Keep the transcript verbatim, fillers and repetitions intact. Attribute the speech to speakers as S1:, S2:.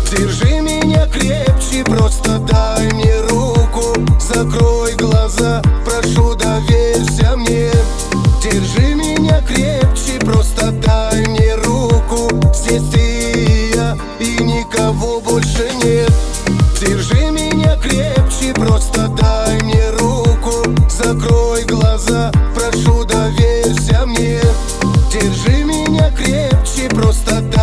S1: Держи меня крепче, просто дай мне руку. Закрой глаза, прошу, доверься мне. Держи меня крепче, просто дай мне руку. Здесь ты и я, и никого больше нет. Держи меня крепче, просто дай мне руку. Закрой глаза, прошу, доверься мне. Держи меня крепче, просто дай